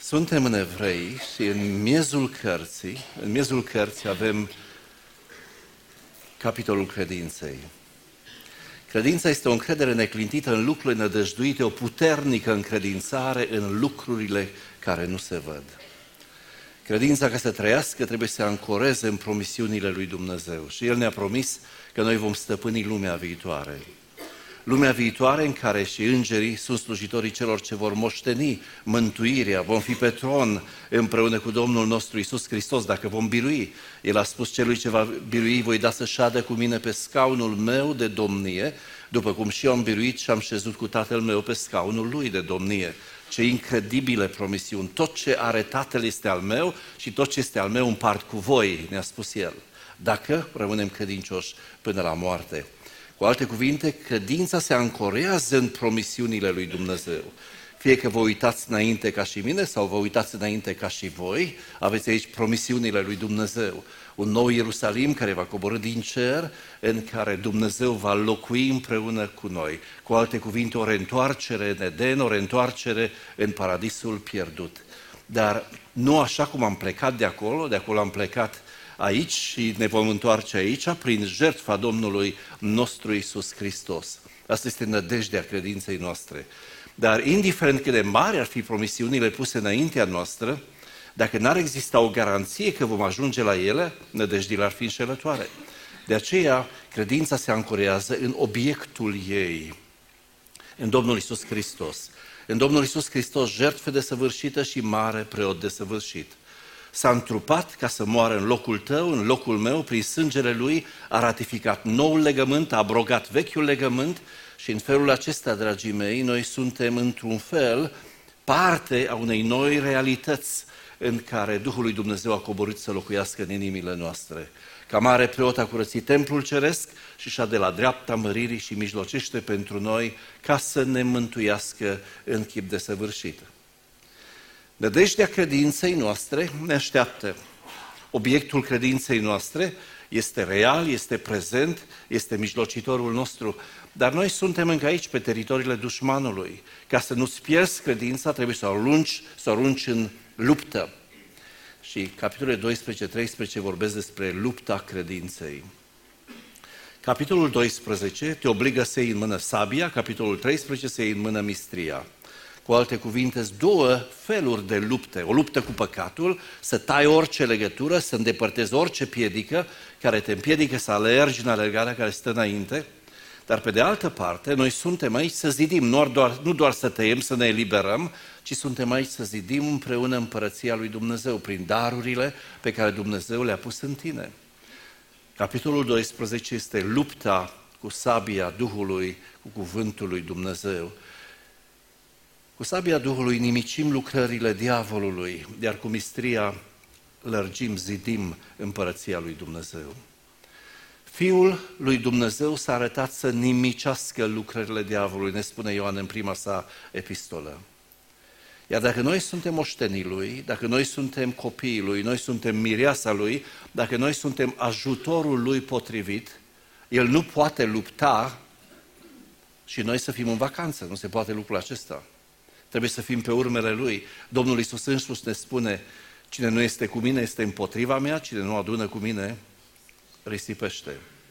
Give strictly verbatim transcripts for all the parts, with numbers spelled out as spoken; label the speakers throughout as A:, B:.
A: Suntem în Evrei și în miezul cărții, în miezul cărții avem capitolul credinței. Credința este o încredere neclintită în lucrurile nădăjduite, o puternică încredințare în lucrurile care nu se văd. Credința, ca să trăiască, trebuie să se ancoreze în promisiunile lui Dumnezeu. Și El ne-a promis că noi vom stăpâni lumea viitoare. Lumea viitoare în care și îngerii sunt slujitorii celor ce vor moșteni mântuirea, vom fi pe tron împreună cu Domnul nostru Iisus Hristos, dacă vom birui. El a spus celui ce va birui, voi da să șadă cu mine pe scaunul meu de domnie, după cum și eu am biruit și am șezut cu Tatăl meu pe scaunul lui de domnie. Ce incredibile promisiuni! Tot ce are Tatăl este al meu și tot ce este al meu împart cu voi, ne-a spus El, dacă rămânem credincioși până la moarte. Cu alte cuvinte, credința se ancorează în promisiunile lui Dumnezeu. Fie că vă uitați înainte ca și mine sau vă uitați înainte ca și voi, aveți aici promisiunile lui Dumnezeu. Un nou Ierusalim care va coborî din cer, în care Dumnezeu va locui împreună cu noi. Cu alte cuvinte, o reîntoarcere în Eden, o reîntoarcere în paradisul pierdut. Dar nu așa cum am plecat de acolo, de acolo am plecat aici și ne vom întoarce aici prin jertfa Domnului nostru Iisus Hristos. Asta este nădejdea credinței noastre. Dar indiferent cât de mari ar fi promisiunile puse înaintea noastră, dacă n-ar exista o garanție că vom ajunge la ele, nădejdile ar fi înșelătoare. De aceea, credința se ancorează în obiectul ei, în Domnul Iisus Hristos. În Domnul Iisus Hristos, jertfă desăvârșită și mare preot desăvârșit. S-a întrupat ca să moară în locul tău, în locul meu, prin sângele Lui, a ratificat noul legământ, a abrogat vechiul legământ și în felul acesta, dragii mei, noi suntem într-un fel parte a unei noi realități în care Duhul lui Dumnezeu a coborât să locuiască în inimile noastre. Ca mare preot a curățit templul ceresc și și-a de la dreapta măririi și mijlocește pentru noi ca să ne mântuiască în chip desăvârșit. Nădejdea credinței noastre ne așteaptă. Obiectul credinței noastre este real, este prezent, este mijlocitorul nostru. Dar noi suntem încă aici, pe teritoriile dușmanului. Ca să nu-ți pierzi credința, trebuie să o arunci, să o arunci în luptă. Și capitolul doisprezece treisprezece vorbesc despre lupta credinței. Capitolul doisprezece te obligă să iei în mână sabia, capitolul treisprezece să iei în mână mistria. Cu alte cuvinte, două feluri de lupte. O luptă cu păcatul, să tai orice legătură, să îndepărtezi orice piedică care te împiedică să alergi în alergarea care stă înainte. Dar pe de altă parte, noi suntem aici să zidim, nu doar, nu doar să tăiem, să ne eliberăm, ci suntem aici să zidim împreună împărăția lui Dumnezeu, prin darurile pe care Dumnezeu le-a pus în tine. Capitolul doisprezece este lupta cu sabia Duhului, cu cuvântul lui Dumnezeu. Cu sabia Duhului nimicim lucrările diavolului, iar cu mistria lărgim, zidim împărăția lui Dumnezeu. Fiul lui Dumnezeu s-a arătat să nimicească lucrările diavolului, ne spune Ioan în prima sa epistolă. Iar dacă noi suntem moștenii lui, dacă noi suntem copiii lui, noi suntem mireasa lui, dacă noi suntem ajutorul lui potrivit, el nu poate lupta și noi să fim în vacanță, nu se poate lucrul acesta. Trebuie să fim pe urmele Lui. Domnul Iisus însuși ne spune, cine nu este cu mine este împotriva mea, cine nu adună cu mine risipește.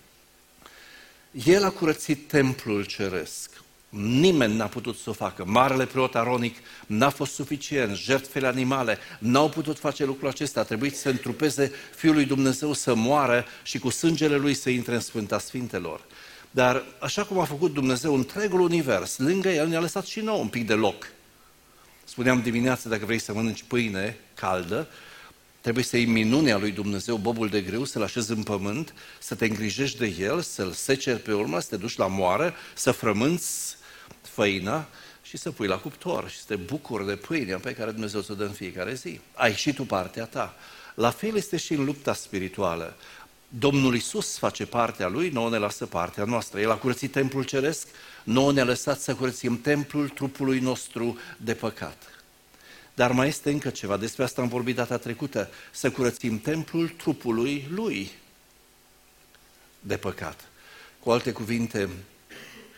A: El a curățit templul ceresc. Nimeni n-a putut să o facă. Marele preot aronic n-a fost suficient. Jertfele animale n-au putut face lucrul acesta. A trebuit să se întrupeze Fiul lui Dumnezeu să moară și cu sângele Lui să intre în Sfânta Sfintelor. Dar așa cum a făcut Dumnezeu întregul univers, lângă El ne-a lăsat și nouă un pic de loc. Spuneam dimineața, dacă vrei să mănânci pâine caldă, trebuie să iei minunea lui Dumnezeu, bobul de grâu, să-l așezi în pământ, să te îngrijești de el, să-l seceri pe urmă, să te duci la moară, să frămânți făina și să pui la cuptor și să te bucuri de pâinea pe care Dumnezeu ți-o dă în fiecare zi. Ai și tu partea ta. La fel este și în lupta spirituală. Domnul Iisus face partea Lui, nouă ne lasă partea noastră. El a curățit templul ceresc, nouă ne-a lăsat să curățim templul trupului nostru de păcat. Dar mai este încă ceva, despre asta am vorbit data trecută, să curățim templul trupului Lui de păcat. Cu alte cuvinte,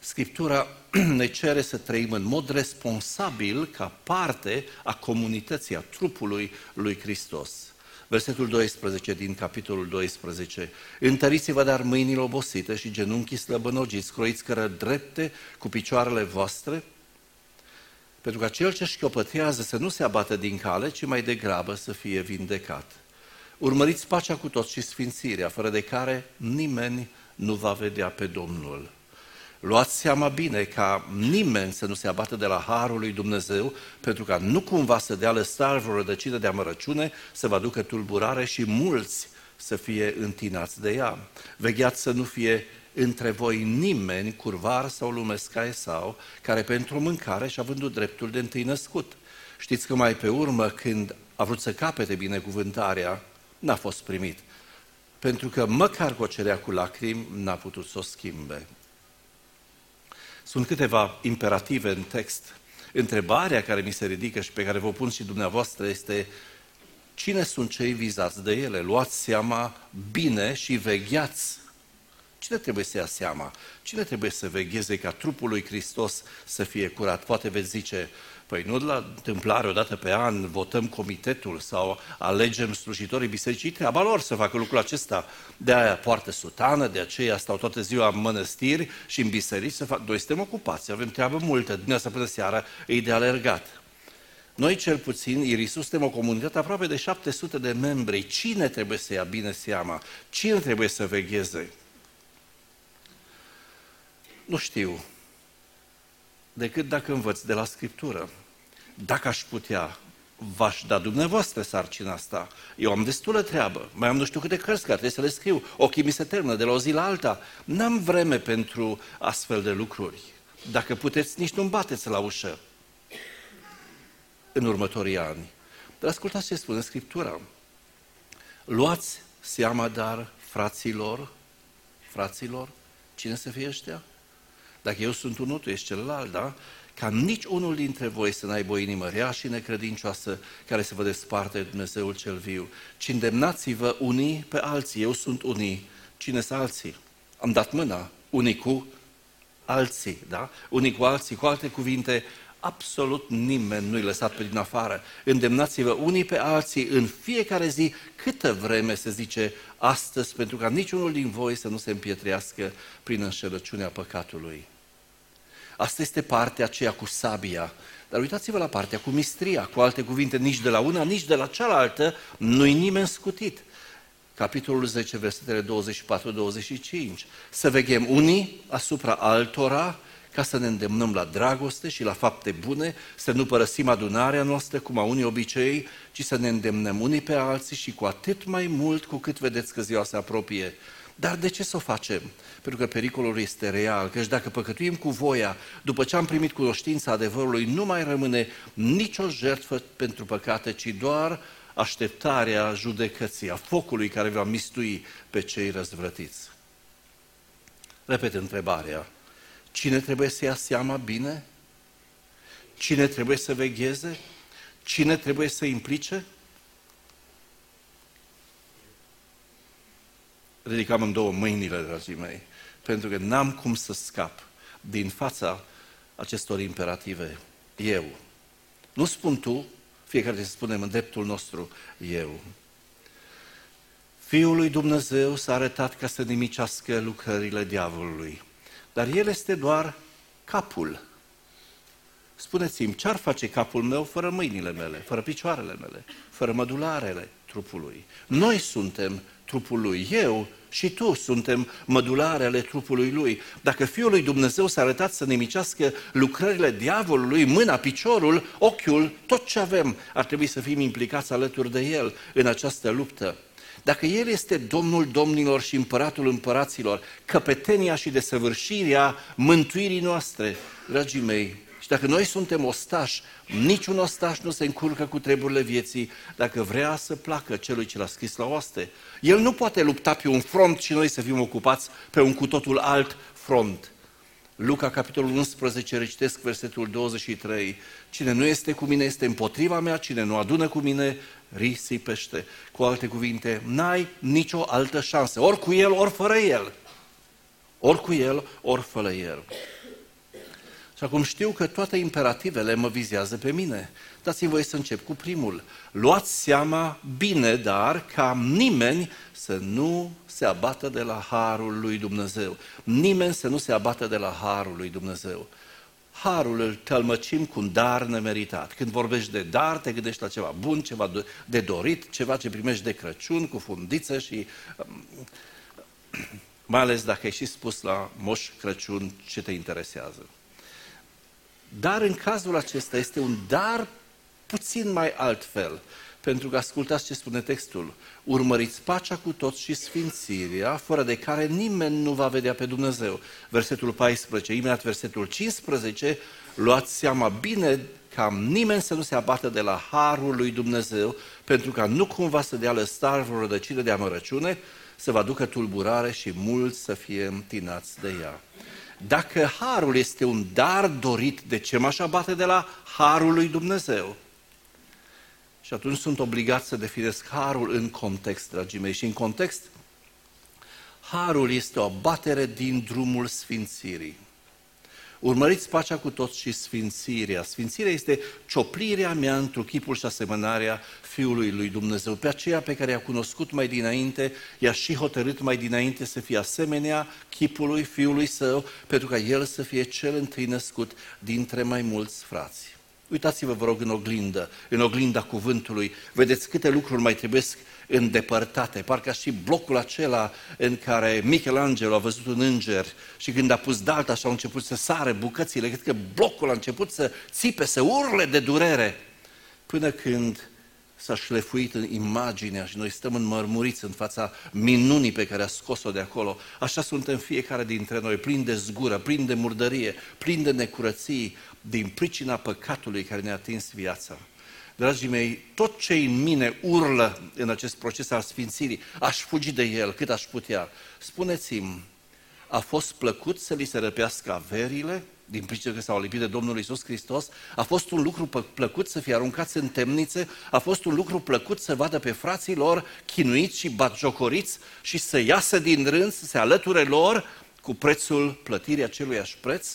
A: Scriptura ne cere să trăim în mod responsabil ca parte a comunității, a trupului lui Hristos. Versetul doisprezece din capitolul doisprezece. Întăriți-vă dar mâinile obosite și genunchii slăbănogiți, croiți cărări drepte cu picioarele voastre, pentru ca cel ce șchiopătează să nu se abată din cale, ci mai degrabă să fie vindecat. Urmăriți pacea cu toți și sfințirea, fără de care nimeni nu va vedea pe Domnul. Luați seama bine ca nimeni să nu se abată de la harul lui Dumnezeu, pentru ca nu cumva să dea lăstar vreo rădăcină de amărăciune, să vă aducă tulburare și mulți să fie întinați de ea. Vegheați să nu fie între voi nimeni curvar sau lumesc ca Esau, care pentru mâncare și-a vândut dreptul de întâi născut. Știți că mai pe urmă, când a vrut să capete binecuvântarea, n-a fost primit, pentru că măcar cu o cerea cu lacrimi n-a putut să o schimbe. Sunt câteva imperative în text. Întrebarea care mi se ridică și pe care vă pun și dumneavoastră este: cine sunt cei vizați de ele? Luați seama bine și vegheați. Cine trebuie să ia seama? Cine trebuie să vegheze ca trupul lui Hristos să fie curat? Poate veți zice: păi nu la întâmplare, odată pe an, votăm comitetul sau alegem slujitorii bisericii, treaba lor să facă lucrul acesta. De aia poartă sutană, de aceea stau toată ziua în mănăstiri și în biserici să fac. Noi suntem ocupați, avem treabă multă, dimineața până seara e de alergat. Noi cel puțin, Irisus, suntem o comunitate aproape de șapte sute de membri. Cine trebuie să ia bine seama? Cine trebuie să vegheze? Nu știu, decât dacă învăț de la Scriptură. Dacă aș putea, v-aș da dumneavoastră sarcina asta. Eu am destulă treabă, mai am nu știu câte cărți care trebuie să le scriu, ochii mi se termină de la o zi la alta. N-am vreme pentru astfel de lucruri. Dacă puteți, nici nu-mi bateți la ușă în următorii ani. Dar ascultați ce spune Scriptura. Luați seama, dar, fraților, fraților, cine să fie ăștia? Dacă eu sunt unul, tu ești celălalt, da? Ca nici unul dintre voi să n-aibă o inimă rea și necredincioasă care să vă desparte de Dumnezeul cel viu, ci îndemnați-vă unii pe alții. Eu sunt unii. Cine sunt alții? Am dat mâna. Unii cu alții, da? Unii cu alții. Cu alte cuvinte, absolut nimeni nu-i lăsat pe din afară. Îndemnați-vă unii pe alții în fiecare zi, câtă vreme se zice astăzi, pentru ca niciunul din voi să nu se împietrească prin înșelăciunea păcatului. Asta este partea aceea cu sabia. Dar uitați-vă la partea cu mistria. Cu alte cuvinte, nici de la una, nici de la cealaltă nu-i nimeni scutit. Capitolul zece, versetele douăzeci și patru douăzeci și cinci. Să veghem unii asupra altora, ca să ne îndemnăm la dragoste și la fapte bune, să nu părăsim adunarea noastră cum a unii obicei, ci să ne îndemnăm unii pe alții și cu atât mai mult cu cât vedeți că ziua se apropie. Dar de ce să o facem? Pentru că pericolul este real, căci dacă păcătuim cu voia, după ce am primit cunoștința adevărului, nu mai rămâne nicio jertfă pentru păcate, ci doar așteptarea judecății, a focului care va mistui pe cei răzvrătiți. Repet întrebarea. Cine trebuie să ia seama bine? Cine trebuie să vegheze? Cine trebuie să implice? Ridicam în două mâinile, dragii mei, pentru că n-am cum să scap din fața acestor imperative. Eu. Nu spun tu, fiecare să spunem în dreptul nostru, eu. Fiul lui Dumnezeu s-a arătat ca să nimicească lucrările diavolului. Dar el este doar capul. Spuneți-mi, ce-ar face capul meu fără mâinile mele, fără picioarele mele, fără mădularele trupului? Noi suntem trupul lui, eu și tu suntem mădularele trupului lui. Dacă Fiul lui Dumnezeu s-a arătat să nimicească lucrările diavolului, mâna, piciorul, ochiul, tot ce avem, ar trebui să fim implicați alături de el în această luptă. Dacă El este Domnul domnilor și Împăratul împăraților, căpetenia și desăvârșirea mântuirii noastre, dragii mei, și dacă noi suntem ostași, niciun ostaș nu se încurcă cu treburile vieții dacă vrea să placă celui ce l-a scris la oaste. El nu poate lupta pe un front și noi să fim ocupați pe un cu totul alt front. Luca, capitolul unsprezece, recitesc versetul douăzeci și trei. Cine nu este cu mine este împotriva mea, cine nu adună cu mine risipește. Cu alte cuvinte, n-ai nicio altă șansă, ori cu el, ori fără el. Ori cu el, ori fără el. Și acum știu că toate imperativele mă vizează pe mine. Dați-mi voie să încep cu primul. Luați seama bine, dar ca nimeni să nu se abată de la harul lui Dumnezeu. Nimeni să nu se abată de la harul lui Dumnezeu. Harul îl tălmăcim cu un dar nemeritat. Când vorbești de dar, te gândești la ceva bun, ceva de dorit, ceva ce primești de Crăciun, cu fundiță și... mai ales dacă ai și spus la Moș Crăciun ce te interesează. Dar în cazul acesta este un dar puțin mai altfel, pentru că ascultați ce spune textul. Urmăriți pacea cu toți și sfințirea, fără de care nimeni nu va vedea pe Dumnezeu. Versetul paisprezece, imediat versetul cincisprezece, luați seama bine ca nimeni să nu se abată de la harul lui Dumnezeu, pentru ca nu cumva să dea lăstar vreo rădăcire de amărăciune, să vă aducă tulburare și mulți să fie întinați de ea. Dacă harul este un dar dorit, de ce m-aș abate de la harul lui Dumnezeu? Și atunci sunt obligat să definesc harul în context, dragii mei. Și în context, harul este o abatere din drumul sfințirii. Urmăriți pacea cu toți și sfințirea. Sfințirea este cioplirea mea într-un chipul și asemănarea Fiului lui Dumnezeu. Pe aceea pe care i-a cunoscut mai dinainte, i-a și hotărât mai dinainte să fie asemenea chipului Fiului Său, pentru ca El să fie cel întâi născut dintre mai mulți frați. Uitați-vă, vă rog, în oglindă, în oglinda cuvântului, vedeți câte lucruri mai trebuiesc îndepărtate, parcă și blocul acela în care Michelangelo a văzut un înger și când a pus dalta și au început să sare bucățile, cred că blocul a început să țipe, să urle de durere, până când s-a șlefuit în imaginea și noi stăm înmărmuriți în fața minunii pe care a scos-o de acolo. Așa suntem fiecare dintre noi, plini de zgură, plini de murdărie, plini de necurății, din pricina păcatului care ne-a atins viața. Dragii mei, tot ce în mine urlă în acest proces al sfințirii, aș fugi de el cât aș putea. Spuneți-mi, a fost plăcut să li se răpească averile din pricina că s-au lipit de Domnul Iisus Hristos? A fost un lucru plăcut să fie aruncați în temnițe? A fost un lucru plăcut să vadă pe frații lor chinuiți și batjocoriți și să iasă din rând, să se alăture lor cu prețul plătirii aceluiași preț?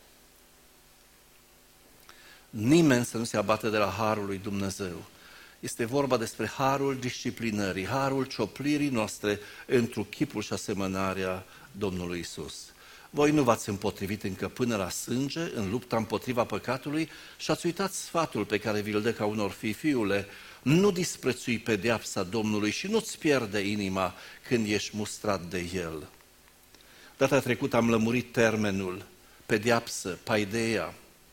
A: Nimeni să nu se abată de la harul lui Dumnezeu. Este vorba despre harul disciplinării, harul cioplirii noastre într-un chipul și asemănarea Domnului Isus. Voi nu v-ați împotrivit încă până la sânge în lupta împotriva păcatului și ați uitat sfatul pe care vi-l dă ca unor fii, fiule, nu disprețui pedeapsa Domnului și nu-ți pierde inima când ești mustrat de El. Data trecută am lămurit termenul pedeapsă, paideia.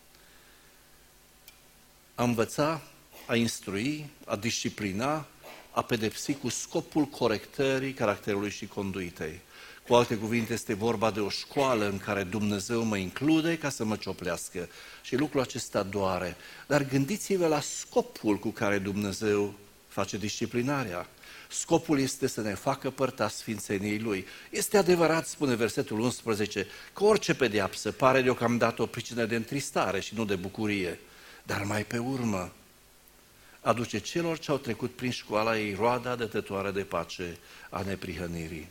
A: A învăța, a instrui, a disciplina, a pedepsi cu scopul corectării caracterului și conduitei. Cu alte cuvinte, este vorba de o școală în care Dumnezeu mă include ca să mă cioplească. Și lucrul acesta doare. Dar gândiți-vă la scopul cu care Dumnezeu face disciplinarea. Scopul este să ne facă părtași sfințeniei Lui. Este adevărat, spune versetul unsprezece, că orice pedeapsă pare deocamdată o pricină de întristare și nu de bucurie. Dar mai pe urmă aduce celor ce au trecut prin școala ei roada dătătoare de pace a neprihănirii.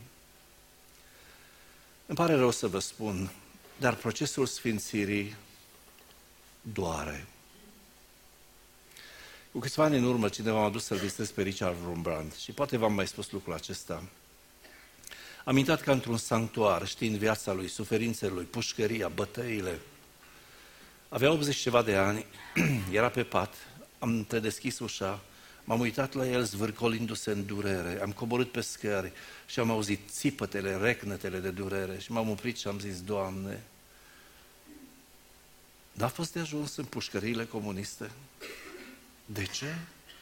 A: Îmi pare rău să vă spun, dar procesul sfințirii doare. Cu câțiva ani în urmă, cineva m-a dus să-l vizitez pe Richard Wurmbrand și poate v-am mai spus lucrul acesta. Am intrat ca într-un sanctuar, știind viața lui, suferințele lui, pușcăria, bătăile. Avea optzeci ceva de ani, era pe pat, am întredeschis ușa, m-am uitat la el zvârcolindu-se în durere, am coborât pe scări și am auzit țipătele, recnetele de durere și m-am oprit și am zis, Doamne, n-a fost de ajuns în pușcăriile comuniste? De ce?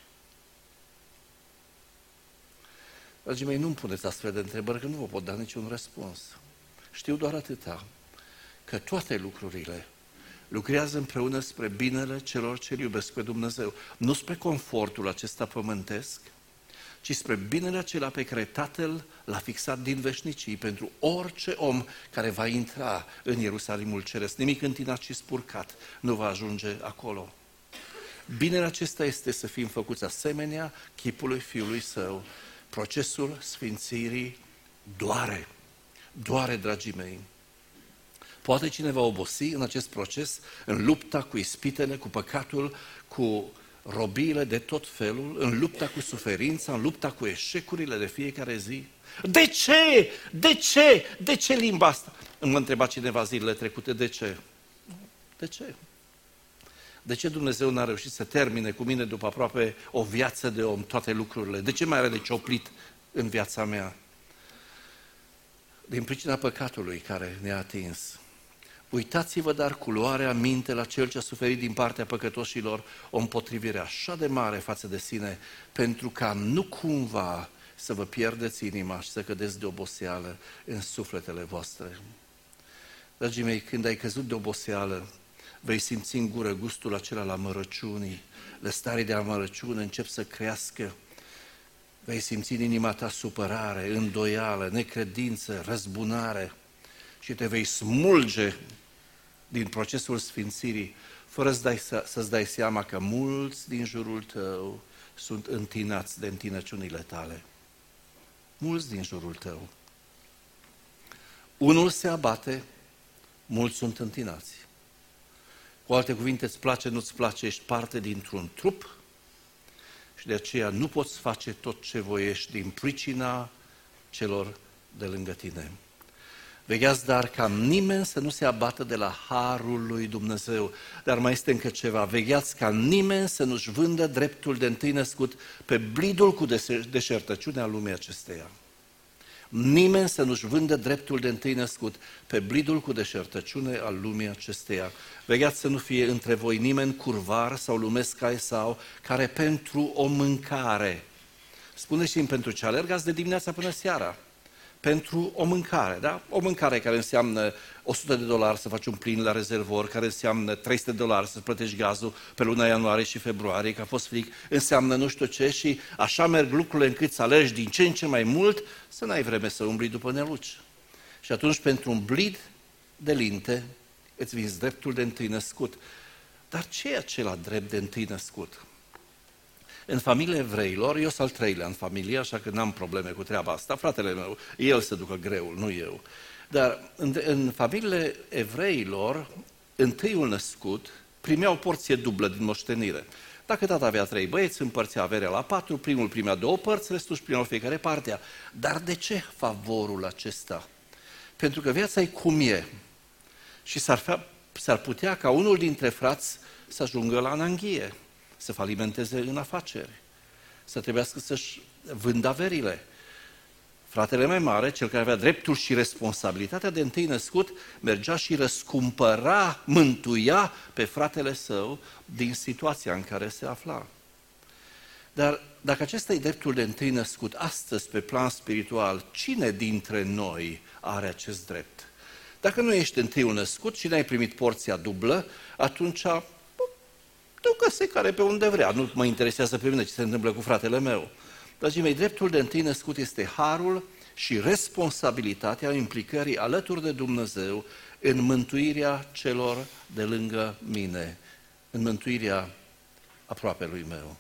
A: Dragii mei, nu-mi puneți astfel de întrebări, că nu vă pot da niciun răspuns. Știu doar atâta, că toate lucrurile lucrează împreună spre binele celor ce iubesc pe Dumnezeu. Nu spre confortul acesta pământesc, ci spre binele acela pe care Tatăl l-a fixat din veșnicii pentru orice om care va intra în Ierusalimul Ceresc. Nimic întinat și spurcat nu va ajunge acolo. Binele acesta este să fim făcuți asemenea chipului Fiului Său. Procesul sfințirii doare. Doare, dragii mei. Poate cineva obosi în acest proces, în lupta cu ispitele, cu păcatul, cu robiile de tot felul, în lupta cu suferința, în lupta cu eșecurile de fiecare zi? De ce? De ce? De ce limba asta? Mă întreba cineva zilele trecute, de ce? De ce? De ce Dumnezeu n-a reușit să termine cu mine după aproape o viață de om toate lucrurile? De ce mai are de cioplit în viața mea? Din pricina păcatului care ne-a atins. Uitați-vă dar cu luarea minte la cel ce a suferit din partea păcătoșilor o împotrivire așa de mare față de sine, pentru ca nu cumva să vă pierdeți inima și să cădeți de oboseală în sufletele voastre. Dragii mei, când ai căzut de oboseală, vei simți în gură gustul acela la mărăciunii, lăstarii de amărăciune încep să crească, vei simți în inima ta supărare, îndoială, necredință, răzbunare și te vei smulge din procesul sfințirii, fără să dai, să, să-ți dai seama că mulți din jurul tău sunt întinați de întinăciunile tale. Mulți din jurul tău. Unul se abate, mulți sunt întinați. Cu alte cuvinte, îți place, nu-ți place, ești parte dintr-un trup și de aceea nu poți face tot ce voiești din pricina celor de lângă tine. Vegheați dar ca nimeni să nu se abată de la harul lui Dumnezeu. Dar mai este încă ceva. Vegheați ca nimeni să nu-și vândă dreptul de întâi născut pe blidul cu deșertăciune a lumii acesteia. Nimeni să nu-și vândă dreptul de întâi născut pe blidul cu deșertăciune al lumii acesteia. Vegheați să nu fie între voi nimeni curvar sau lumesc ca Esau, care pentru o mâncare, spune și pentru ce alergați de dimineața până seara, pentru o mâncare, da? O mâncare care înseamnă o sută de dolari să faci un plin la rezervor, care înseamnă trei sute de dolari să plătești gazul pe luna ianuarie și februarie, că a fost fric, înseamnă nu știu ce și așa merg lucrurile încât să alergi din ce în ce mai mult, să n-ai vreme să umbli după neluci. Și atunci pentru un blid de linte îți vinzi dreptul de întâi născut. Dar ce e acela drept de întâi născut? În familia evreilor, eu sunt al treilea în familie, așa că n-am probleme cu treaba asta. Fratele meu, el se ducă greul, nu eu. Dar în, în familiile evreilor, întâiul născut primea o porție dublă din moștenire. Dacă tata avea trei băieți, împărțea averea la patru, primul primea două părți, restul își primeau fiecare partea. Dar de ce favorul acesta? Pentru că viața e cum e. Și s-ar, s-ar putea ca unul dintre frați să ajungă la ananghie, să falimenteze în afaceri, să trebuiască să-și vândă averile. Fratele mai mare, cel care avea dreptul și responsabilitatea de întâi născut, mergea și răscumpăra, mântuia pe fratele său din situația în care se afla. Dar dacă acesta e dreptul de întâi născut, astăzi, pe plan spiritual, cine dintre noi are acest drept? Dacă nu ești întâiul născut și n-ai primit porția dublă, atunci ducă-se care pe unde vrea. Nu mă interesează pe mine ce se întâmplă cu fratele meu. Dragii mei, dreptul de întâi născut este harul și responsabilitatea implicării alături de Dumnezeu în mântuirea celor de lângă mine, în mântuirea aproapelui meu.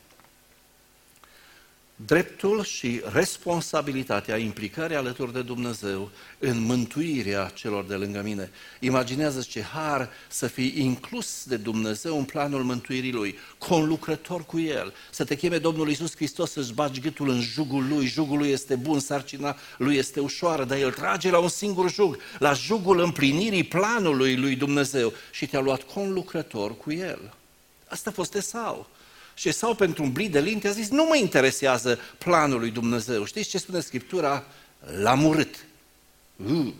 A: Dreptul și responsabilitatea implicării alături de Dumnezeu în mântuirea celor de lângă mine. Imaginează-ți ce har să fii inclus de Dumnezeu în planul mântuirii Lui, conlucrător cu El, să te cheme Domnul Iisus Hristos să-ți bagi gâtul în jugul Lui, jugul Lui este bun, sarcina Lui este ușoară, dar El trage la un singur jug, la jugul împlinirii planului Lui Dumnezeu și te-a luat conlucrător cu El. Asta a fost Esau. Și Esau, pentru un blid de linte, a zis, nu mă interesează planul lui Dumnezeu. Știți ce spune Scriptura? L-am urât. Uh,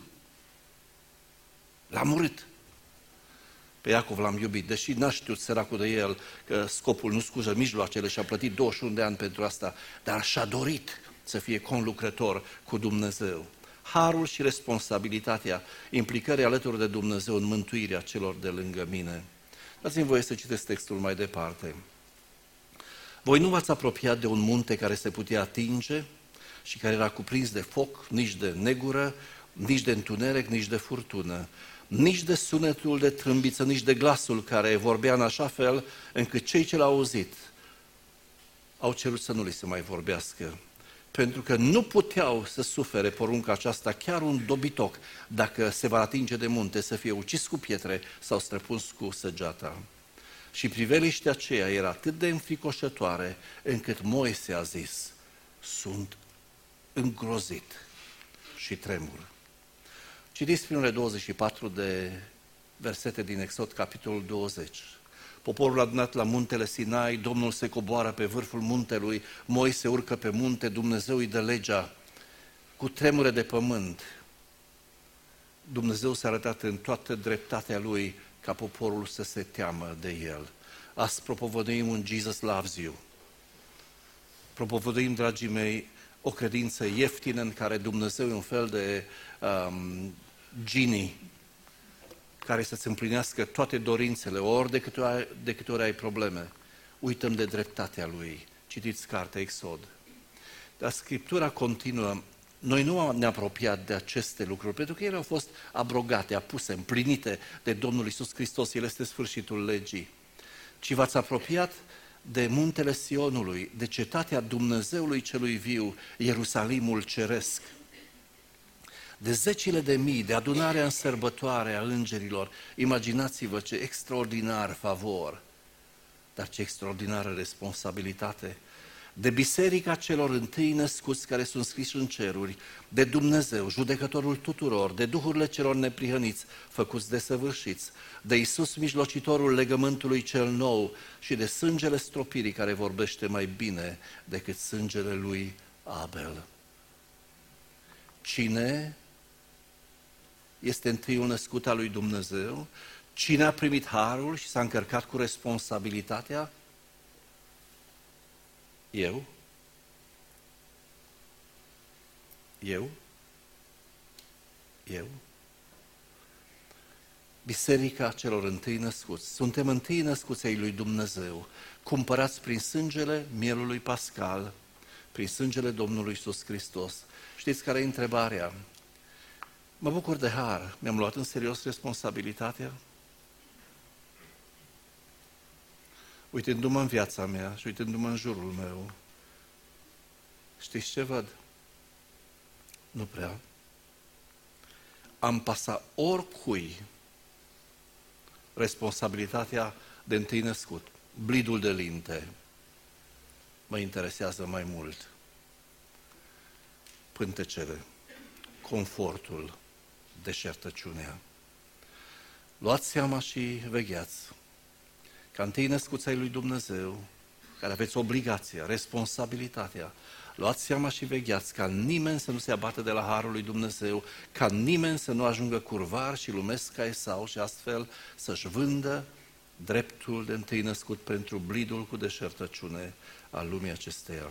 A: l-am urât. Pe Iacov l-am iubit, deși n-a știut săracul de el că scopul nu scuză mijloacele și a plătit douăzeci și unu de ani pentru asta, dar și-a dorit să fie conlucrător cu Dumnezeu. Harul și responsabilitatea implicării alături de Dumnezeu în mântuirea celor de lângă mine. Dați-mi voie să citesc textul mai departe. Voi nu v-ați apropiat de un munte care se putea atinge și care era cuprins de foc, nici de negură, nici de întuneric, nici de furtună, nici de sunetul de trâmbiță, nici de glasul care vorbea în așa fel încât cei ce l-au auzit au cerut să nu li se mai vorbească, pentru că nu puteau să sufere porunca aceasta chiar un dobitoc, dacă se va atinge de munte, să fie ucis cu pietre sau străpuns cu săgeata. Și priveliștea aceea era atât de înfricoșătoare, încât Moise a zis, sunt îngrozit și tremur. Citiți primele douăzeci și patru de versete din Exod, capitolul douăzeci. Poporul adunat la muntele Sinai, Domnul se coboară pe vârful muntelui, Moise urcă pe munte, Dumnezeu îi dă legea. Cu tremure de pământ, Dumnezeu s-a arătat în toată dreptatea Lui ca poporul să se teamă de El. Azi propovăduim un Jesus loves you. Propovăduim, dragii mei, o credință ieftină în care Dumnezeu e un fel de um, genie care să-ți împlinească toate dorințele, ori de câte ori, de câte ori ai probleme. Uităm de dreptatea Lui. Citiți cartea Exod. Dar Scriptura continuă. Noi nu ne-am apropiat de aceste lucruri, pentru că ele au fost abrogate, apuse, împlinite de Domnul Iisus Hristos. El este sfârșitul legii. Ci v-ați apropiat de muntele Sionului, de cetatea Dumnezeului celui viu, Ierusalimul ceresc, de zecile de mii, de adunarea în sărbătoare a îngerilor. Imaginați-vă ce extraordinar favor, dar ce extraordinară responsabilitate. De biserica celor întâi născuți care sunt scriși în ceruri, de Dumnezeu, judecătorul tuturor, de duhurile celor neprihăniți, făcuți desăvârșiți, de Iisus, mijlocitorul legământului cel nou și de sângele stropirii care vorbește mai bine decât sângele lui Abel. Cine este întâiul născut al lui Dumnezeu? Cine a primit harul și s-a încărcat cu responsabilitatea? Eu? Eu? Eu? Biserica celor întâi născuți. Suntem întâi născuți ai lui Dumnezeu, cumpărați prin sângele mielului pascal, prin sângele Domnului Iisus Hristos. Știți care e întrebarea? Mă bucur de har, mi-am luat în serios responsabilitatea? Uitându-mă în viața mea și uitându-mă în jurul meu, știți ce văd? Nu prea. Am pasat oricui responsabilitatea de întâi născut. Blidul de linte mă interesează mai mult. Pântecele, confortul, deșertăciunea. Luați seama și vegheați ca întâi născuți ai lui Dumnezeu, care aveți obligația, responsabilitatea, luați seama și vegheați ca nimeni să nu se abată de la harul lui Dumnezeu, ca nimeni să nu ajungă curvar și lumesc ca Esau și astfel să-și vândă dreptul de întâi născut pentru blidul cu deșertăciune al lumii acesteia.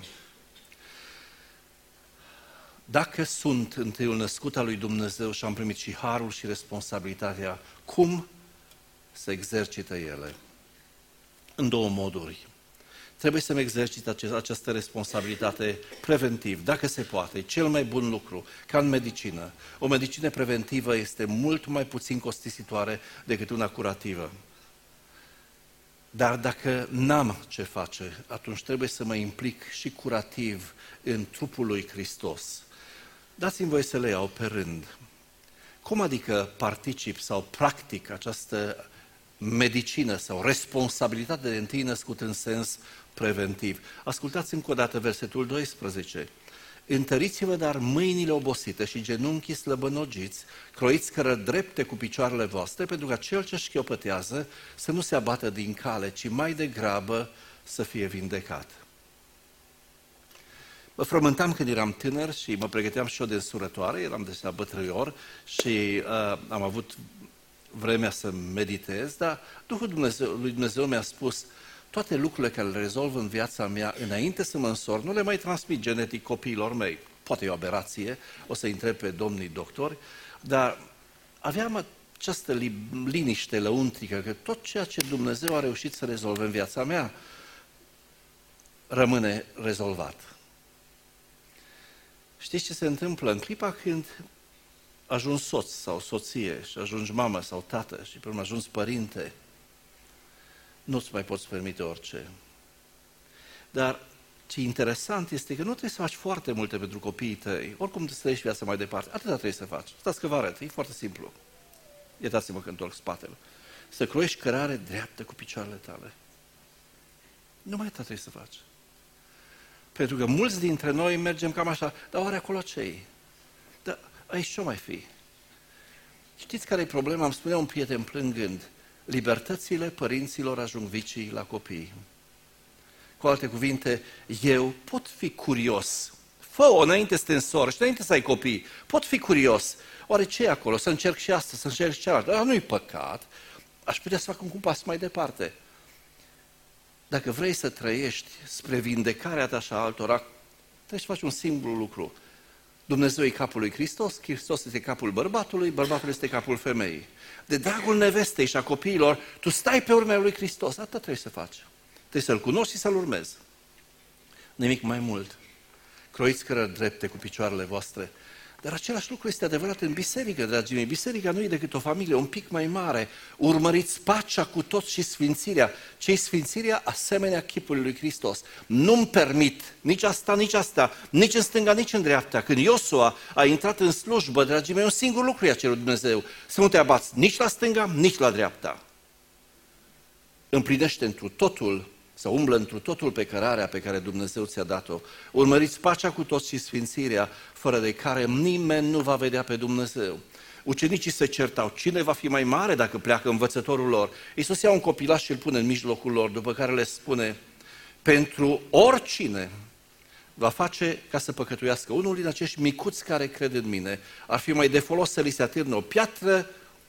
A: Dacă sunt întâiul născut al lui Dumnezeu și am primit și harul și responsabilitatea, cum să exercită ele? În două moduri. Trebuie să-mi exercit această responsabilitate preventiv, dacă se poate, e cel mai bun lucru, ca în medicină. O medicină preventivă este mult mai puțin costisitoare decât una curativă. Dar dacă n-am ce face, atunci trebuie să mă implic și curativ în trupul lui Hristos. Dați-mi voie să le iau pe rând. Cum adică particip sau practic această medicină sau responsabilitate de întâi născut în sens preventiv? Ascultați încă o dată versetul doisprezece. Întăriți-vă dar mâinile obosite și genunchii slăbănogiți, croiți cără drepte cu picioarele voastre, pentru ca cel ce șchiopătează să nu se abată din cale, ci mai degrabă să fie vindecat. Mă frământam când eram tânăr și mă pregăteam și eu de însurătoare, eram deja bătrâior și uh, am avut vremea să meditez, dar Duhul Dumnezeu, lui Dumnezeu mi-a spus: toate lucrurile care le rezolv în viața mea înainte să mă însor, nu le mai transmit genetic copiilor mei. Poate e o aberație, o să întreb pe domnii doctori, dar aveam această liniște lăuntrică că tot ceea ce Dumnezeu a reușit să rezolve în viața mea rămâne rezolvat. Știți ce se întâmplă? În clipa când ajungi soț sau soție și ajungi mamă sau tată și până ajungi părinte, nu-ți mai poți permite orice. Dar ce interesant este că nu trebuie să faci foarte multe pentru copiii tăi, oricum să trăiești viața mai departe, atâta trebuie să faci. Stați că vă arăt, e foarte simplu. Iertați-mă că întorc spatele. Să croiești cărare dreaptă cu picioarele tale. Numai atât trebuie să faci. Pentru că mulți dintre noi mergem cam așa, dar oare acolo ce-i? Dar aici ce mai fi? Știți care e problema? Îmi spunea un prieten plângând, libertățile părinților ajung vicii la copii. Cu alte cuvinte, eu pot fi curios. Fă-o înainte să te însori și înainte să ai copii. Pot fi curios. Oare ce e acolo? Să încerc și asta, să încerc și cealaltă. Dar nu-i păcat. Aș putea să fac un pas mai departe. Dacă vrei să trăiești spre vindecarea ta și a altora, trebuie să faci un singur lucru. Dumnezeu e capul lui Hristos, Hristos este capul bărbatului, bărbatul este capul femeii. De dragul nevestei și a copiilor, tu stai pe urmele lui Hristos, atât trebuie să faci. Trebuie să-L cunoști și să-L urmezi. Nimic mai mult. Croiți cărări drepte cu picioarele voastre. Dar același lucru este adevărat în biserică, dragii mei. Biserica nu e decât o familie un pic mai mare. Urmăriți pacea cu toți și sfințirea. Ce-i sfințirea? Asemenea chipului lui Hristos. Nu-mi permit nici asta, nici asta, nici în stânga, nici în dreapta. Când Iosua a intrat în slujbă, dragii mei, un singur lucru i-a cerut Dumnezeu. Să nu te abați nici la stânga, nici la dreapta. Împlinește întru totul, să umblă întru totul pe cărarea pe care Dumnezeu ți-a dat-o. Urmăriți pacea cu toți și sfințirea, fără de care nimeni nu va vedea pe Dumnezeu. Ucenicii se certau, cine va fi mai mare dacă pleacă învățătorul lor? Iisus ia un copilaș și îl pune în mijlocul lor, după care le spune, pentru oricine va face ca să păcătuiască unul din acești micuți care cred în mine, ar fi mai de folos să li se atârne o piatră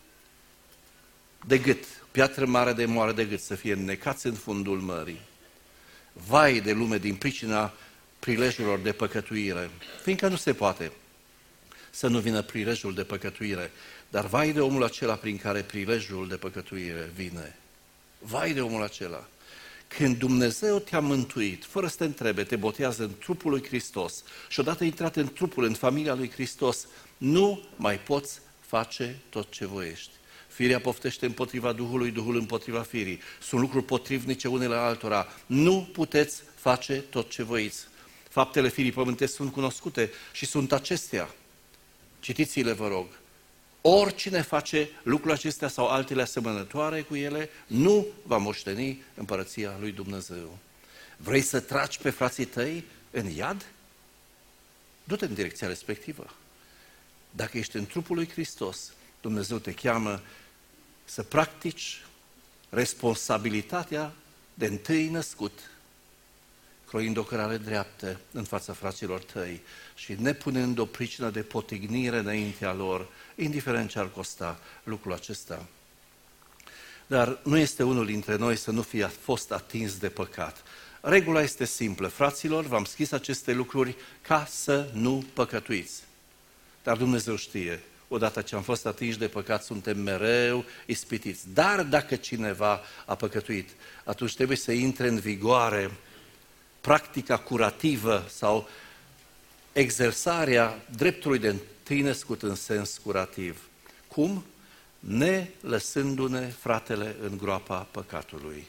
A: de gât, piatră mare de moară de gât, să fie înnecați în fundul mării. Vai de lume din pricina prilejurilor de păcătuire, fiindcă nu se poate să nu vină prilejul de păcătuire, dar vai de omul acela prin care prilejul de păcătuire vine. Vai de omul acela. Când Dumnezeu te-a mântuit, fără să te întrebe, te botează în trupul lui Hristos și odată intrat în trupul, în familia lui Hristos, nu mai poți face tot ce voiești. Firea poftește împotriva Duhului, Duhul împotriva firii. Sunt lucruri potrivnice unele altora. Nu puteți face tot ce voiți. Faptele firii pământești sunt cunoscute și sunt acestea. Citiți-le, vă rog. Oricine face lucrul acestea sau altele asemănătoare cu ele, nu va moșteni împărăția lui Dumnezeu. Vrei să tragi pe frații tăi în iad? Du-te în direcția respectivă. Dacă ești în trupul lui Hristos, Dumnezeu te cheamă să practici responsabilitatea de întâi născut, croind o cărare dreaptă în fața fraților tăi și nepunând o pricină de potignire înaintea lor, indiferent ce ar costa lucrul acesta. Dar nu este unul dintre noi să nu fie fost atins de păcat. Regula este simplă. Fraților, v-am scris aceste lucruri ca să nu păcătuiți. Dar Dumnezeu știe, odată ce am fost atinși de păcat, suntem mereu ispitiți. Dar dacă cineva a păcătuit, atunci trebuie să intre în vigoare practica curativă sau exersarea dreptului de întâi născut în sens curativ. Cum? Ne lăsându-ne fratele în groapa păcatului.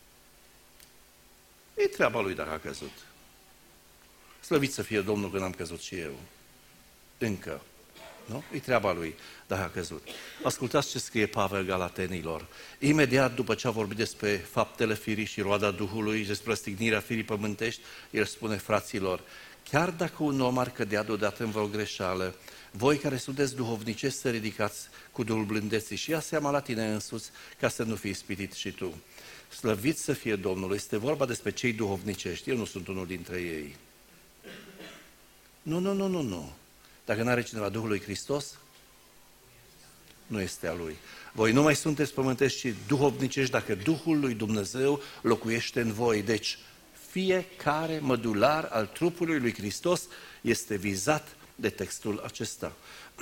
A: E treaba lui dacă a căzut. Slăvit să fie Domnul că n-am căzut și eu. Încă. Nu? E treaba lui dacă a căzut. Ascultați ce scrie Pavel Galatenilor. Imediat după ce a vorbit despre faptele firii și roada Duhului, despre stignirea firii pământești, el spune fraților, chiar dacă un om ar cădea deodată în vreo greșeală, voi care sunteți duhovnicești să ridicați cu Duhul blândeții și ia seama la tine însuți ca să nu fii ispitit și tu. Slăvit să fie Domnul, este vorba despre cei duhovnicești, eu nu sunt unul dintre ei. Nu, nu, nu, nu, nu. Dacă nu are cineva Duhul lui Hristos, nu este a Lui. Voi nu mai sunteți pământești, ci duhovnicești dacă Duhul lui Dumnezeu locuiește în voi. Deci, fiecare mădular al trupului lui Hristos este vizat de textul acesta.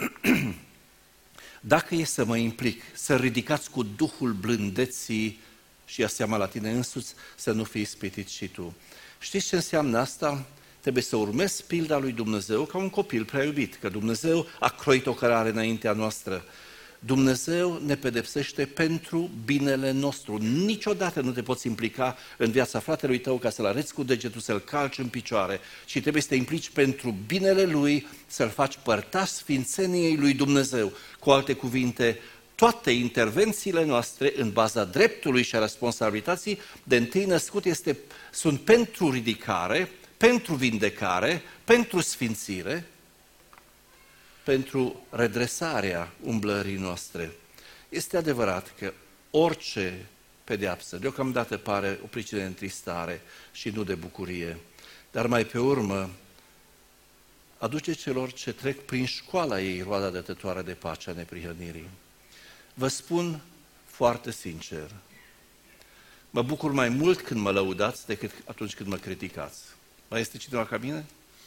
A: Dacă e să mă implic, să ridicați cu Duhul blândeții și ia seama la tine însuți, să nu fii ispitit și tu. Știți ce înseamnă asta? Trebuie să urmezi pilda lui Dumnezeu ca un copil prea iubit, că Dumnezeu a croit o cărare înaintea noastră. Dumnezeu ne pedepsește pentru binele nostru. Niciodată nu te poți implica în viața fratelui tău ca să-l arăți cu degetul, să-l calci în picioare, ci trebuie să te implici pentru binele lui, să-l faci părtaș sfințeniei lui Dumnezeu. Cu alte cuvinte, toate intervențiile noastre în baza dreptului și a responsabilității de întâi născut este, sunt pentru ridicare, pentru vindecare, pentru sfințire, pentru redresarea umblării noastre. Este adevărat că orice pedeapsă deocamdată pare o pricină de întristare și nu de bucurie, dar mai pe urmă aduce celor ce trec prin școala ei roada dătătoare de pace a neprihănirii. Vă spun foarte sincer, mă bucur mai mult când mă lăudați decât atunci când mă criticați. Mai este cineva ca mine?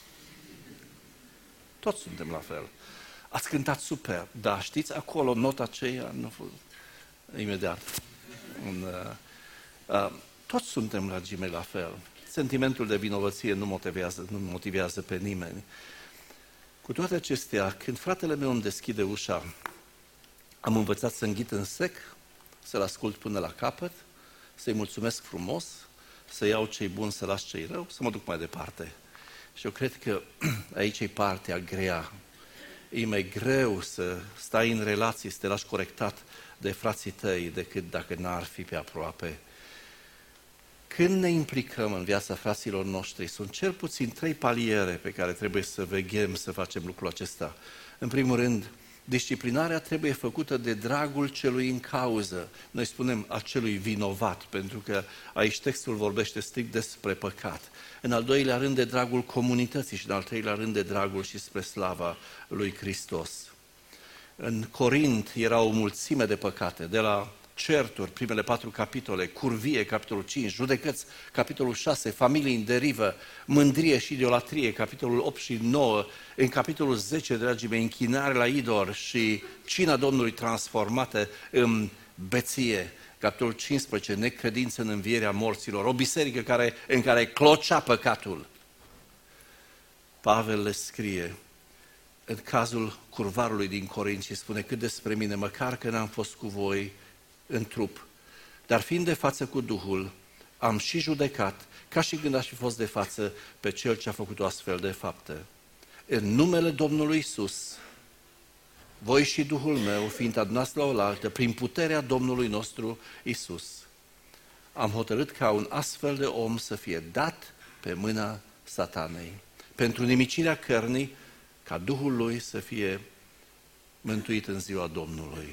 A: Toți suntem la fel. Ați cântat super, da, știți, acolo nota aceea, nu, imediat. Un, uh, uh, toți suntem la Gime la fel. Sentimentul de vinovăție nu motivează, nu motivează pe nimeni. Cu toate acestea, când fratele meu îmi deschide ușa, am învățat să înghit în sec, să-l ascult până la capăt, să-i mulțumesc frumos, să iau ce-i bun, să las ce-i rău, să mă duc mai departe. Și eu cred că aici e partea grea. E mai greu să stai în relații, să te lași corectat de frații tăi, decât dacă n-ar fi pe aproape. Când ne implicăm în viața fraților noștri, sunt cel puțin trei paliere pe care trebuie să veghem să facem lucrul acesta. În primul rând, disciplinarea trebuie făcută de dragul celui în cauză. Noi spunem acelui vinovat, pentru că aici textul vorbește strict despre păcat. În al doilea rând de dragul comunității și în al treilea rând de dragul și spre slava lui Hristos. În Corint era o mulțime de păcate, de la certuri, primele patru capitole, curvie, capitolul cinci, judecăți, capitolul șase, familii în derivă, mândrie și idolatrie, capitolul opt și nouă, în capitolul zece, dragii mei, închinare la idol și cina Domnului transformată în beție, capitolul cincisprezece, necredință în învierea morților, o biserică care, în care clocea păcatul. Pavel le scrie în cazul curvarului din Corint și spune cât despre mine, măcar că n-am fost cu voi în trup, dar fiind de față cu Duhul, am și judecat, ca și când aș fi fost de față pe Cel ce a făcut o astfel de fapte. În numele Domnului Iisus, voi și Duhul meu, fiind adunați la oaltă, prin puterea Domnului nostru Iisus, am hotărât ca un astfel de om să fie dat pe mâna Satanei, pentru nimicirea cărnii, ca Duhul lui să fie mântuit în ziua Domnului.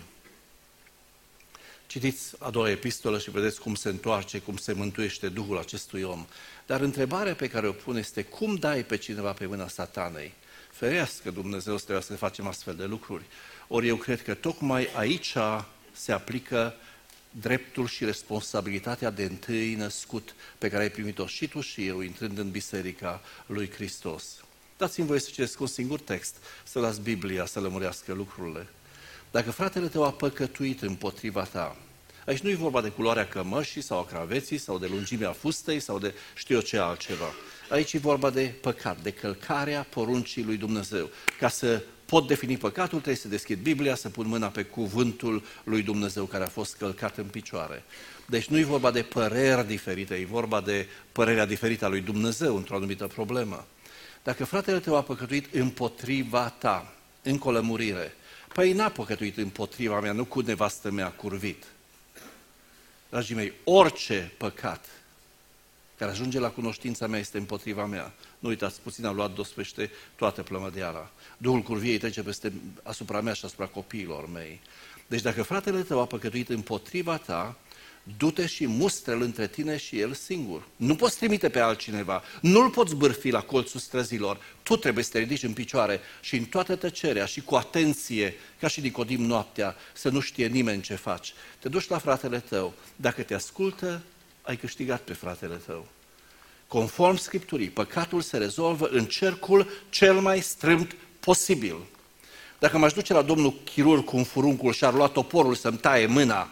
A: Citiți a doua epistolă și vedeți cum se întoarce, cum se mântuiește Duhul acestui om. Dar întrebarea pe care o pun este, cum dai pe cineva pe mâna Satanei? Ferească Dumnezeu să trebuie să facem astfel de lucruri. Ori eu cred că tocmai aici se aplică dreptul și responsabilitatea de întâi născut pe care ai primit-o și tu și eu, intrând în Biserica lui Hristos. Dați-mi voie să citesc un singur text, să las Biblia să lămurească lucrurile. Dacă fratele tău a păcătuit împotriva ta, aici nu e vorba de culoarea cămășii sau a craveții sau de lungimea fustei sau de știu eu ce altceva. Aici e vorba de păcat, de călcarea poruncii lui Dumnezeu. Ca să pot defini păcatul, trebuie să deschid Biblia, să pun mâna pe cuvântul lui Dumnezeu care a fost călcat în picioare. Deci nu e vorba de păreri diferite, e vorba de părerea diferită a lui Dumnezeu într-o anumită problemă. Dacă fratele tău a păcătuit împotriva ta, în colămurire, păi n-a păcătuit împotriva mea, nu cu nevastă mea curvit. Dragii mei, orice păcat care ajunge la cunoștința mea este împotriva mea. Nu uitați, puțin am luat dospește toată plămădeala. Duhul curviei trece peste asupra mea și asupra copiilor mei. Deci dacă fratele tău a păcătuit împotriva ta, du-te și mustră-l între tine și el singur. Nu poți trimite pe altcineva, nu-l poți bârfi la colțul străzilor. Tu trebuie să te ridici în picioare și în toată tăcerea și cu atenție, ca și Nicodim noaptea, să nu știe nimeni ce faci. Te duci la fratele tău. Dacă te ascultă, ai câștigat pe fratele tău. Conform Scripturii, păcatul se rezolvă în cercul cel mai strâmt posibil. Dacă m-aș duce la domnul chirurg cu un furuncul și ar lua toporul să-mi taie mâna,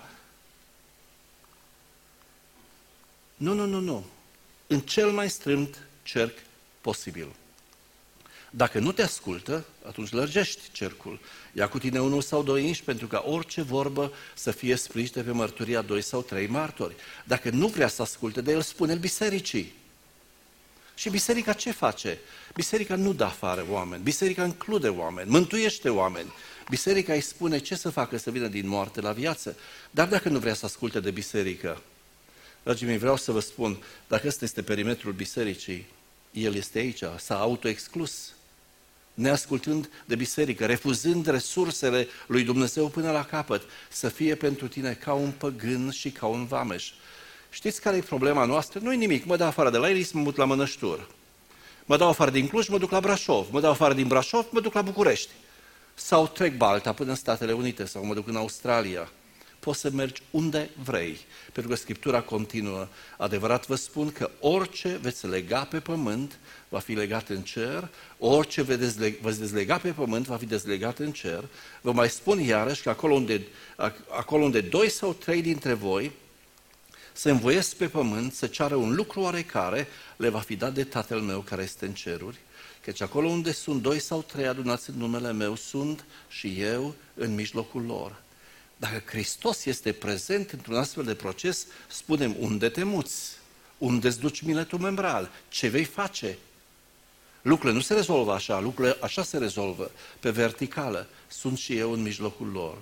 A: Nu, nu, nu, nu. În cel mai strâmt cerc posibil. Dacă nu te ascultă, atunci lărgești cercul. Ia cu tine unul sau doi inși, pentru ca orice vorbă să fie sprijinită pe mărturia doi sau trei martori. Dacă nu vrea să asculte de el, spune-l bisericii. Și biserica ce face? Biserica nu dă afară oameni, biserica include oameni, mântuiește oameni. Biserica îi spune ce să facă să vină din moarte la viață. Dar dacă nu vrea să asculte de biserică, dragii mei, vreau să vă spun, dacă ăsta este perimetrul bisericii, el este aici, s-a autoexclus, neascultând de biserică, refuzând resursele lui Dumnezeu până la capăt, să fie pentru tine ca un păgân și ca un vameș. Știți care e problema noastră? Nu-i nimic, mă dau afară de la Elis, mă mut la Mănăștur. Mă dau afară din Cluj, mă duc la Brașov. Mă dau afară din Brașov, mă duc la București. Sau trec balta până în Statele Unite sau mă duc în Australia. Poți să mergi unde vrei, pentru că Scriptura continuă. Adevărat vă spun că orice veți lega pe pământ va fi legat în cer, orice veți dezlega pe pământ va fi dezlegat în cer. Vă mai spun iarăși că acolo unde, acolo unde doi sau trei dintre voi se învoiesc pe pământ să ceară un lucru oarecare, le va fi dat de Tatăl meu care este în ceruri, căci acolo unde sunt doi sau trei adunați în numele meu, sunt și eu în mijlocul lor. Dacă Hristos este prezent într-un astfel de proces, spunem, unde te muți? Unde îți duci miletul membral? Ce vei face? Lucrurile nu se rezolvă așa, lucrurile așa se rezolvă, pe verticală. Sunt și eu în mijlocul lor.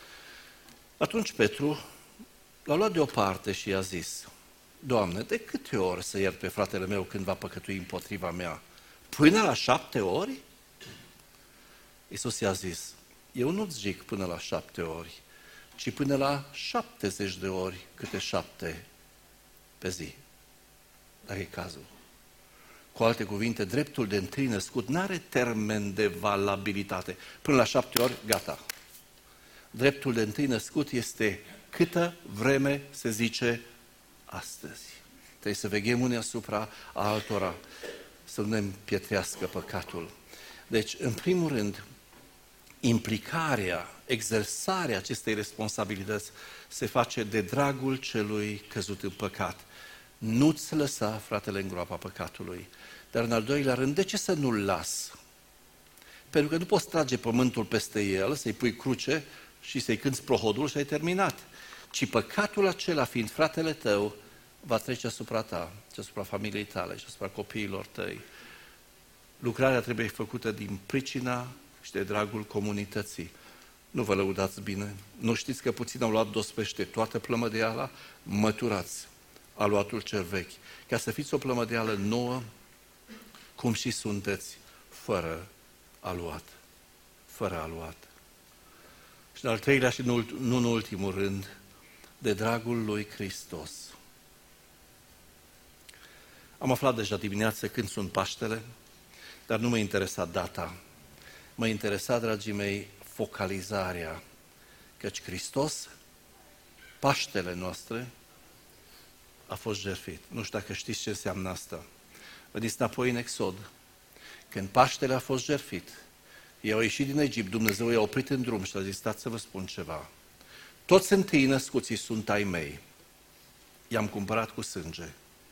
A: Atunci Petru l-a luat deoparte și i-a zis, Doamne, de câte ori să iert pe fratele meu când va păcătui împotriva mea? Până la șapte ori? Iisus i-a zis, eu nu-ți zic până la șapte ori, ci până la șaptezeci de ori câte șapte pe zi, dacă e cazul. Cu alte cuvinte, dreptul de întâi născut nu are termen de valabilitate. Până la șapte ori, gata. Dreptul de întâi născut este câtă vreme se zice astăzi. Trebuie să veghem unii asupra altora, să nu ne împietrească păcatul. Deci, în primul rând, implicarea, exersarea acestei responsabilități se face de dragul celui căzut în păcat. Nu-ți lăsa fratele în groapa păcatului. Dar în al doilea rând, de ce să nu-l las? Pentru că nu poți trage pământul peste el, să-i pui cruce și să-i cânți prohodul și ai terminat. Ci păcatul acela, fiind fratele tău, va trece asupra ta, și asupra familiei tale și asupra copiilor tăi. Lucrarea trebuie făcută din pricina și de dragul comunității. Nu vă lăudați bine? Nu știți că puțin au luat dos pește toată plămădeala? Măturați aluatul cel vechi, ca să fiți o plămădeală nouă, cum și sunteți, fără aluat. Fără aluat. Și în al treilea și nu în ultimul rând, de dragul lui Hristos. Am aflat deja dimineață când sunt Paștele, dar nu mă interesa data. Mă interesa, dragii mei, focalizarea, căci Hristos, Paștele noastre, a fost jertfit. Nu știu dacă știți ce înseamnă asta. Veniți înapoi în Exod. Când Paștele a fost jertfit, ei au ieșit din Egipt, Dumnezeu i-a oprit în drum și a zis, stați să vă spun ceva. Toți întâi născuții sunt ai mei. I-am cumpărat cu sânge.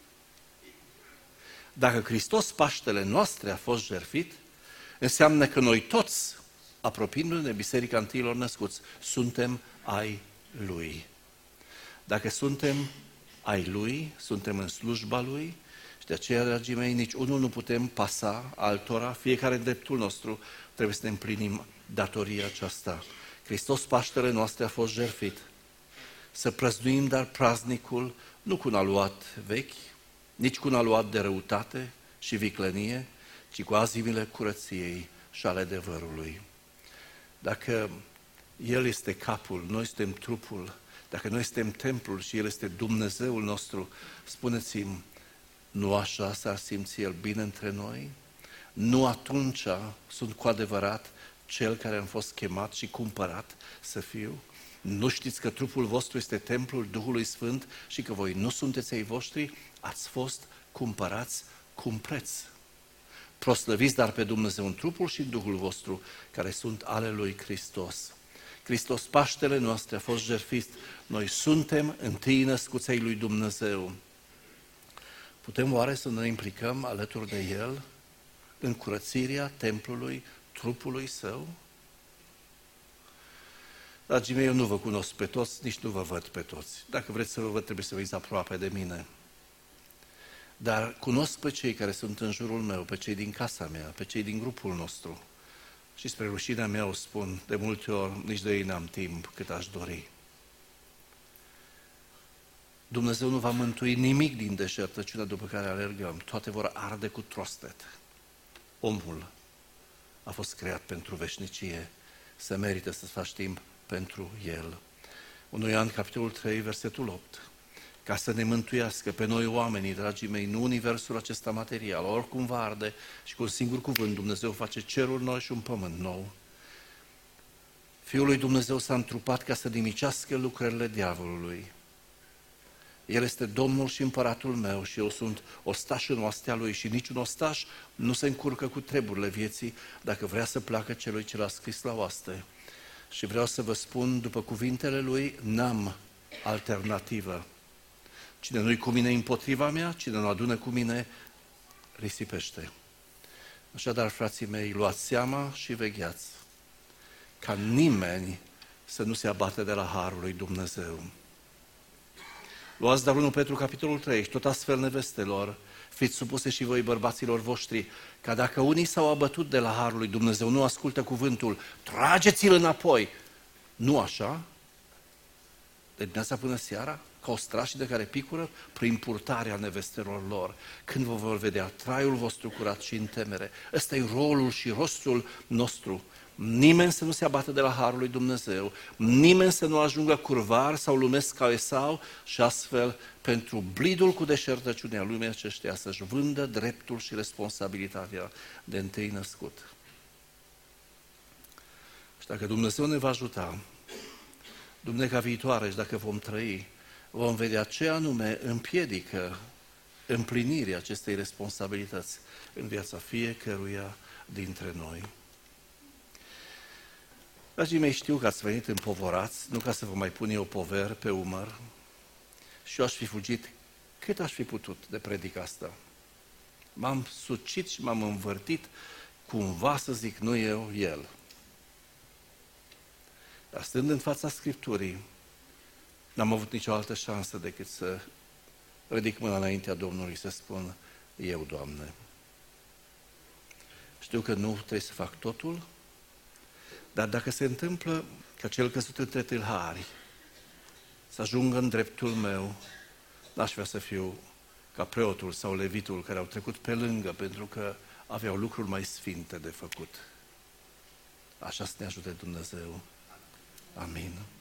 A: Dacă Hristos, Paștele noastre, a fost jertfit, înseamnă că noi toți, apropiindu-ne Biserica Întâilor Născuți, suntem ai Lui. Dacă suntem ai Lui, suntem în slujba Lui și de aceea, dragii mei, nici unul nu putem pasa altora, fiecare dreptul nostru, trebuie să ne împlinim datoria aceasta. Hristos, Paștele noastre, a fost jertfit. Să prăznuim dar praznicul nu cu un aluat vechi, nici cu un aluat de răutate și viclănie, ci cu azimile curăției și ale adevărului. Dacă El este capul, noi suntem trupul, dacă noi suntem templul și El este Dumnezeul nostru, spuneți-mi, nu așa s-ar simți El bine între noi? Nu atunci sunt cu adevărat Cel care am fost chemat și cumpărat să fiu? Nu știți că trupul vostru este templul Duhului Sfânt și că voi nu sunteți ai voștri? Ați fost cumpărați cu un preț. Proslăviți dar pe Dumnezeu în trupul și în Duhul vostru, care sunt ale lui Hristos. Hristos, Paștele noastre, a fost jertfit. Noi suntem întâi născuți ai lui Dumnezeu. Putem oare să ne implicăm alături de El în curățirea templului, trupului său? Dragii mei, eu nu vă cunosc pe toți, nici nu vă văd pe toți. Dacă vreți să vă văd, trebuie să veniți aproape de mine. Dar cunosc pe cei care sunt în jurul meu, pe cei din casa mea, pe cei din grupul nostru. Și spre rușinea mea o spun, de multe ori nici de ei n-am timp cât aș dori. Dumnezeu nu va mântui nimic din deșertăciunea după care alergăm. Toate vor arde cu trostet. Omul a fost creat pentru veșnicie. Se merită să faci timp pentru el. unu Ioan, capitolul trei, versetul opt. Ca să ne mântuiască pe noi oamenii, dragii mei, nu universul acesta material, oricum va arde și cu un singur cuvânt Dumnezeu face cerul nou și un pământ nou. Fiul lui Dumnezeu s-a întrupat ca să nimicească lucrările diavolului. El este Domnul și împăratul meu și eu sunt ostaș în oastea lui și niciun ostaș nu se încurcă cu treburile vieții dacă vrea să placă celui ce l-a scris la oaste. Și vreau să vă spun, după cuvintele lui, n-am alternativă. Cine nu-i cu mine împotriva mea, cine nu adună cu mine, risipește. Așadar, frații mei, luați seama și vegheați ca nimeni să nu se abate de la harul lui Dumnezeu. Luați dar unu Petru, capitolul trei, și tot astfel nevestelor, fiți supuse și voi bărbaților voștri, ca dacă unii s-au abătut de la harul lui Dumnezeu, nu ascultă cuvântul, trageți-l înapoi. Nu așa? De dimineața până seara, ca ostrașii de care picură, prin purtarea nevestelor lor. Când vă vor vedea traiul vostru curat și în temere. Ăsta e rolul și rostul nostru. Nimeni să nu se abată de la harul lui Dumnezeu, nimeni să nu ajungă curvar sau lumesc ca Esau și astfel pentru blidul cu deșertăciunea lumii aceștia să-și vândă dreptul și responsabilitatea de întâi născut. Și dacă Dumnezeu ne va ajuta, Duminica viitoare și dacă vom trăi, vom vedea ce anume împiedică împlinirea acestei responsabilități în viața fiecăruia dintre noi. Dragii mei, știu că ați venit împovorați, nu ca să vă mai pun eu poveri pe umăr, și eu aș fi fugit cât aș fi putut de predica asta. M-am sucit și m-am învârtit cumva să zic, nu eu, el. Dar stând în fața Scripturii, n-am avut nicio altă șansă decât să ridic mâna înaintea Domnului să spun, eu, Doamne. Știu că nu trebuie să fac totul, dar dacă se întâmplă ca cel căzut între tâlhari să ajungă în dreptul meu, n-aș vrea să fiu ca preotul sau levitul care au trecut pe lângă pentru că aveau lucruri mai sfinte de făcut. Așa să ne ajute Dumnezeu. Amin.